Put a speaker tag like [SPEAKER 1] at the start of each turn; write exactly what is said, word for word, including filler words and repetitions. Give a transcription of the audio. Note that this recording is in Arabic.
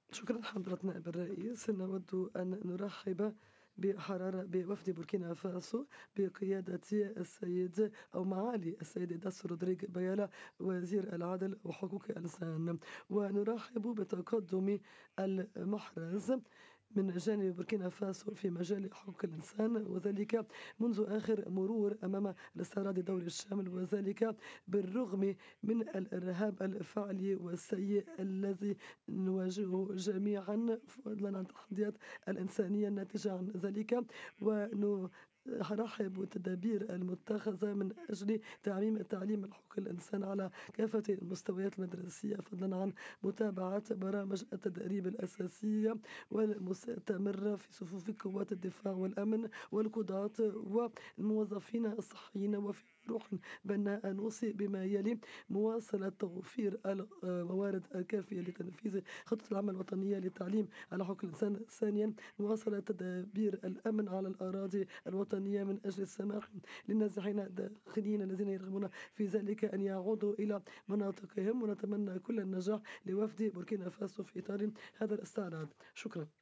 [SPEAKER 1] شكرا حضرة نائب الرئيس. نود أن نرحب بحرارة بوفد بوركينا فاسو بقيادة السيد أو معالي السيد داس رودريغ بيالا وزير العدل وحقوق الإنسان، ونرحب بتقدم المحرز من جانب بوركينا فاسو في مجال حقوق الإنسان، وذلك منذ آخر مرور أمام الاستعراض الدولي الشامل، وذلك بالرغم من الإرهاب الفعلي والسيء الذي نواجهه جميعا فضلا عن التحديات الإنسانية الناتجة عن ذلك. ونرحب بالتدابير المتخذة من أجل تعميم تعليم حقوق الإنسان على كافة المستويات المدرسية، فضلا عن متابعة برامج التدريب الأساسية والمستمرة في صفوف قوات الدفاع والأمن والقضاة والموظفين الصحيين، وفي روح بأننا نوصي بما يلي: مواصلة توفير الموارد الكافية لتنفيذ خطة العمل الوطنية للتعليم على حقوق الإنسان. ثانيا، مواصلة تدابير الأمن على الأراضي الوطنية من أجل السماح للنازحين الداخليين الذين يرغبون في ذلك أن يعودوا إلى مناطقهم، ونتمنى كل النجاح لوفد بوركينا فاسو في إطار هذا الاستعراض. شكرا.